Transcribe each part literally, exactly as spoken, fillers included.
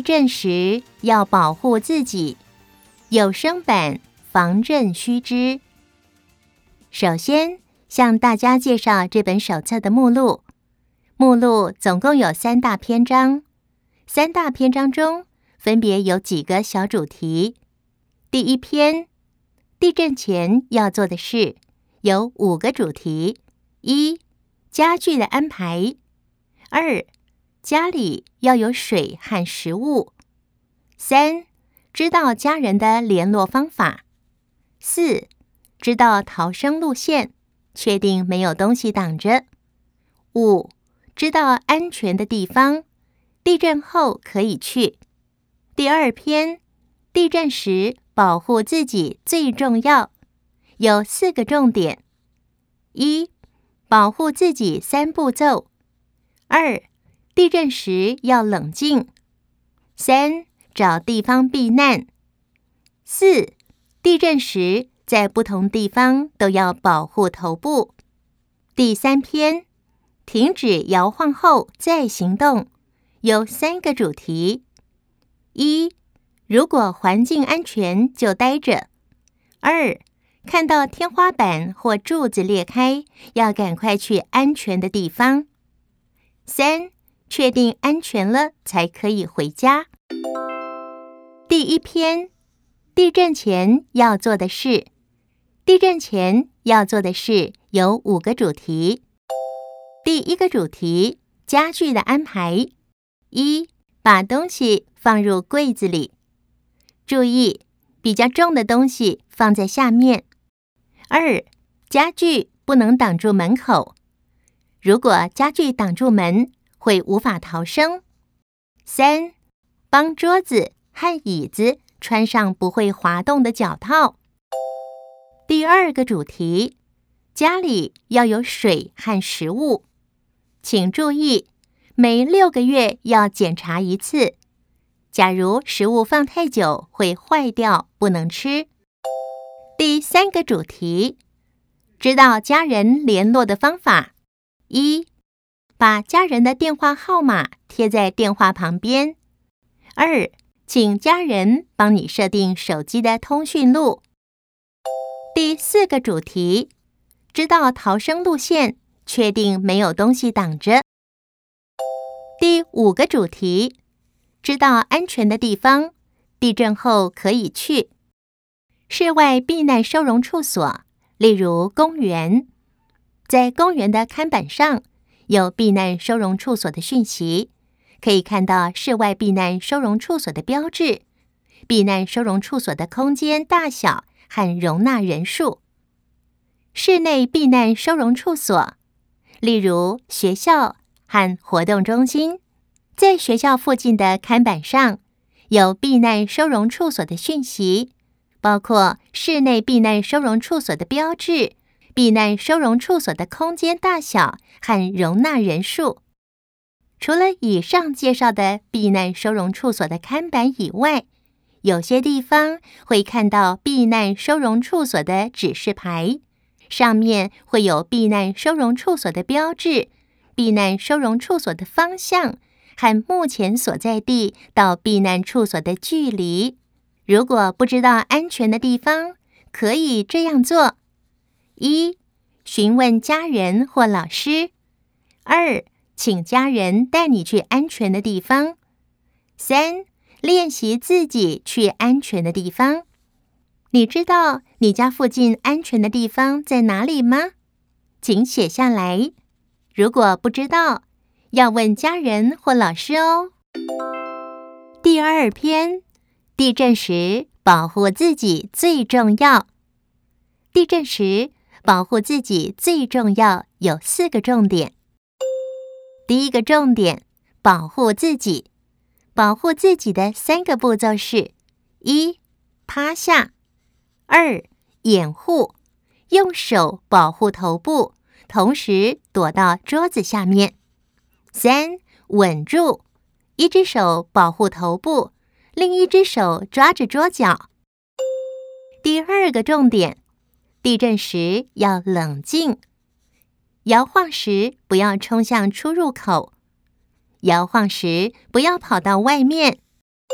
震时要保护自己，有声版防震须知。首先向大家介绍这本手册的目录。目录总共有三大篇章，三大篇章中分别有几个小主题。第一篇，地震前要做的事，有五个主题：一、家具的安排；二、家里要有水和食物；三、知道家人的联络方法；四、知道逃生路线，确定没有东西挡着；五、知道安全的地方，地震后可以去。第二篇，地震时保护自己最重要，有四个重点：一、保护自己三步骤；二、地震时要冷静；三、找地方避难；四、地震时在不同地方都要保护头部。第三篇，停止摇晃后再行动，有三个主题：一、如果环境安全就待着；二、看到天花板或柱子裂开，要赶快去安全的地方；三、确定安全了才可以回家。第一篇，地震前要做的事。地震前要做的事有五个主题。第一个主题，家具的安排：一、把东西放入柜子里，注意比较重的东西放在下面；二、家具不能挡住门口，如果家具挡住门，会无法逃生；三、帮桌子和椅子穿上不会滑动的脚套。第二个主题，家里要有水和食物，请注意，每六个月要检查一次。假如食物放太久会坏掉，不能吃。第三个主题，知道家人联络的方法：一、把家人的电话号码贴在电话旁边；二、请家人帮你设定手机的通讯录。第四个主题，知道逃生路线，确定没有东西挡着。第五个主题，知道安全的地方，地震后可以去。室外避难收容处所，例如公园，在公园的看板上有避难收容处所的讯息，可以看到室外避难收容处所的标志，避难收容处所的空间大小和容纳人数。室内避难收容处所，例如学校和活动中心，在学校附近的看板上有避难收容处所的讯息，包括室内避难收容处所的标志、避难收容处所的空间大小和容纳人数。除了以上介绍的避难收容处所的看板以外，有些地方会看到避难收容处所的指示牌，上面会有避难收容处所的标志、避难收容处所的方向和目前所在地到避难处所的距离。如果不知道安全的地方，可以这样做：一、询问家人或老师；二、请家人带你去安全的地方；三、练习自己去安全的地方。你知道你家附近安全的地方在哪里吗？请写下来。如果不知道，要问家人或老师哦。第二篇，地震时保护自己最重要。地震时保护自己最重要有四个重点。第一个重点，保护自己。保护自己的三个步骤是：一、趴下；二、掩护，用手保护头部，同时躲到桌子下面；三、稳住，一只手保护头部，另一只手抓着桌角。第二个重点，地震时要冷静，摇晃时不要冲向出入口，摇晃时不要跑到外面，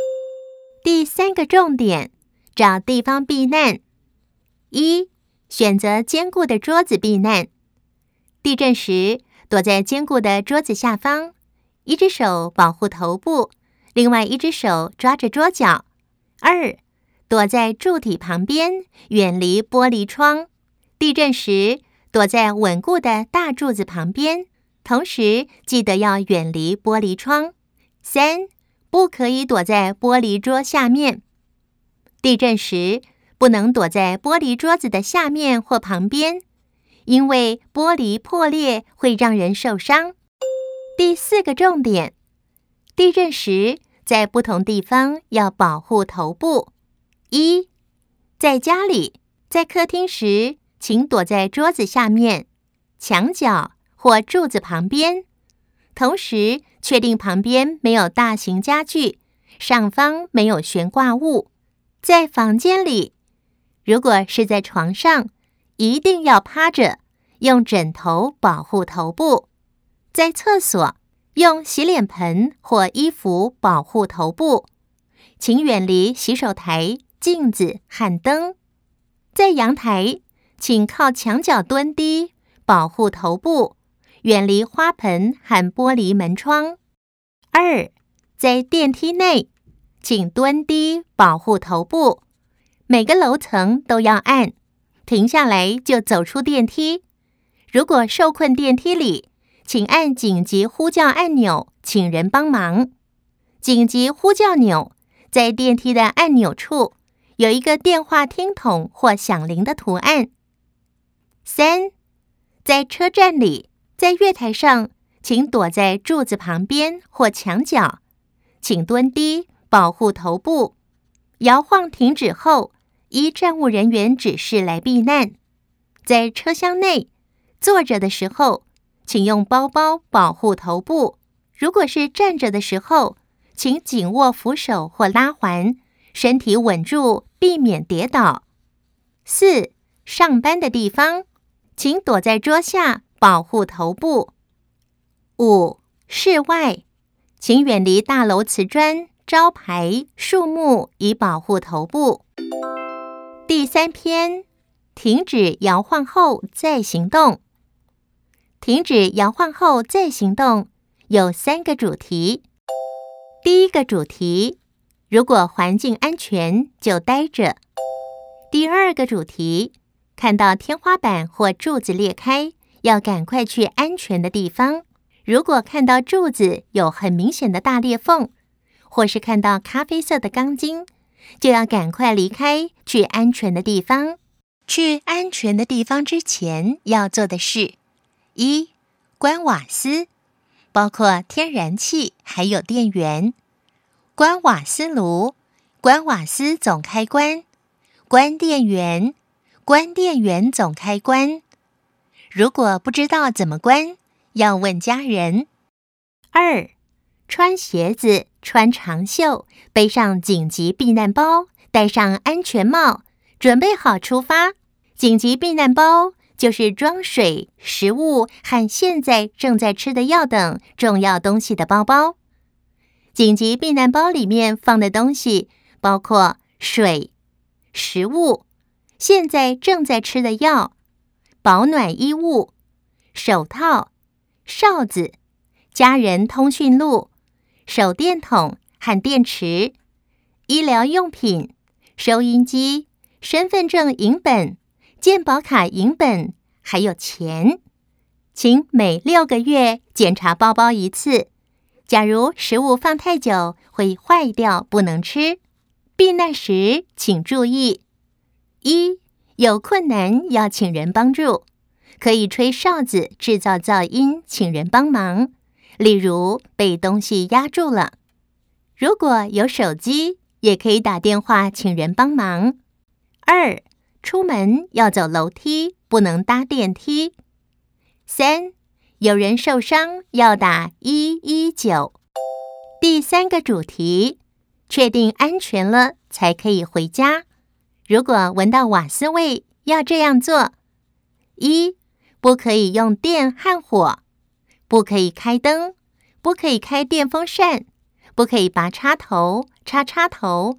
第三个重点，找地方避难。一、选择坚固的桌子避难。地震时，躲在坚固的桌子下方，一只手保护头部，另外一只手抓着桌角。二、躲在柱体旁边，远离玻璃窗。地震时，躲在稳固的大柱子旁边，同时记得要远离玻璃窗。三、不可以躲在玻璃桌下面。地震时，不能躲在玻璃桌子的下面或旁边，因为玻璃破裂会让人受伤。第四个重点，地震时在不同地方要保护头部。一、在家里，在客厅时，请躲在桌子下面、墙角或柱子旁边，同时确定旁边没有大型家具，上方没有悬挂物。在房间里，如果是在床上，一定要趴着，用枕头保护头部。在厕所，用洗脸盆或衣服保护头部，请远离洗手台、镜子和灯。在阳台，请靠墙角蹲低，保护头部，远离花盆和玻璃门窗。二、在电梯内，请蹲低保护头部，每个楼层都要按，停下来就走出电梯。如果受困电梯里，请按紧急呼叫按钮，请人帮忙。紧急呼叫钮在电梯的按钮处有一个电话听筒或响铃的图案。三、在车站里，在月台上，请躲在柱子旁边或墙角，请蹲低保护头部。摇晃停止后，依站务人员指示来避难。在车厢内，坐着的时候，请用包包保护头部。如果是站着的时候，请紧握扶手或拉环，身体稳住，避免跌倒。四、上班的地方，请躲在桌下保护头部。五、室外，请远离大楼瓷砖、招牌、树木，以保护头部。第三篇，停止摇晃后再行动。停止摇晃后再行动有三个主题。第一个主题，如果环境安全就待着。第二个主题，看到天花板或柱子裂开，要赶快去安全的地方。如果看到柱子有很明显的大裂缝，或是看到咖啡色的钢筋，就要赶快离开，去安全的地方。去安全的地方之前要做的事：一、关瓦斯，包括天然气还有电源。关瓦斯炉，关瓦斯总开关。关电源，关电源总开关。如果不知道怎么关，要问家人。二、穿鞋子，穿长袖，背上紧急避难包，戴上安全帽，准备好出发。紧急避难包就是装水、食物和现在正在吃的药等重要东西的包包。紧急避难包里面放的东西包括水、食物、现在正在吃的药、保暖衣物、手套、哨子、家人通讯录、手电筒和电池、医疗用品、收音机、身份证影本、健保卡影本，还有钱。请每六个月检查包包一次。假如食物放太久会坏掉，不能吃。避难时请注意：一、有困难要请人帮助，可以吹哨子制造噪音，请人帮忙。例如被东西压住了。如果有手机，也可以打电话请人帮忙。二、出门要走楼梯，不能搭电梯。三、有人受伤要打一一九。第三个主题，确定安全了才可以回家。如果闻到瓦斯味，要这样做：一、不可以用电和火，不可以开灯，不可以开电风扇，不可以拔插头、插插头，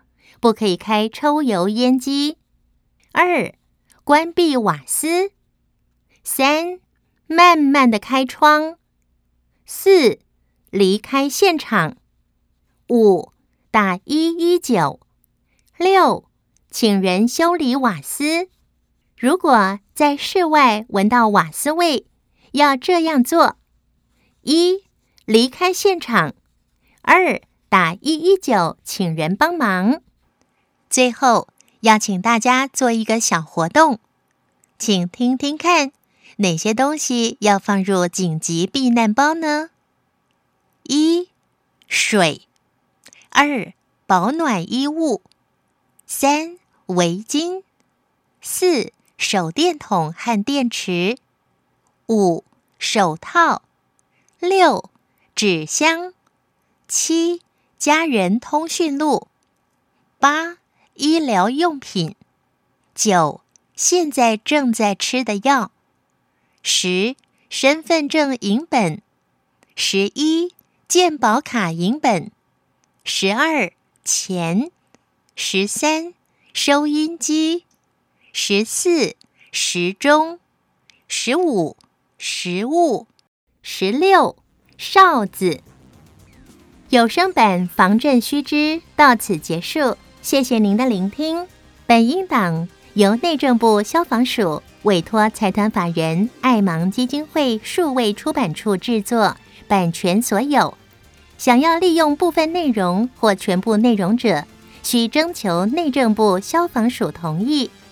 不可以开抽油烟机。二、关闭瓦斯。三、慢慢的开窗。四、离开现场。五、打一一九。六、请人修理瓦斯。如果在室外闻到瓦斯味，要这样做：一、离开现场；二、打一一九请人帮忙。最后，要请大家做一个小活动，请听听看，哪些东西要放入紧急避难包呢？一、水；二、保暖衣物；三、围巾；四、手电筒和电池；五、手套；六、纸箱；七、家人通讯录；八、医疗用品；九、现在正在吃的药；十、身份证影本；十一、健保卡影本；十二、钱；十三、收音机；十四、时钟；十五、食物；十六、哨子。有声版防震须知到此结束，谢谢您的聆听。本音档由内政部消防署委托财团法人爱盲基金会数位出版处制作，版权所有。想要利用部分内容或全部内容者，需征求内政部消防署同意。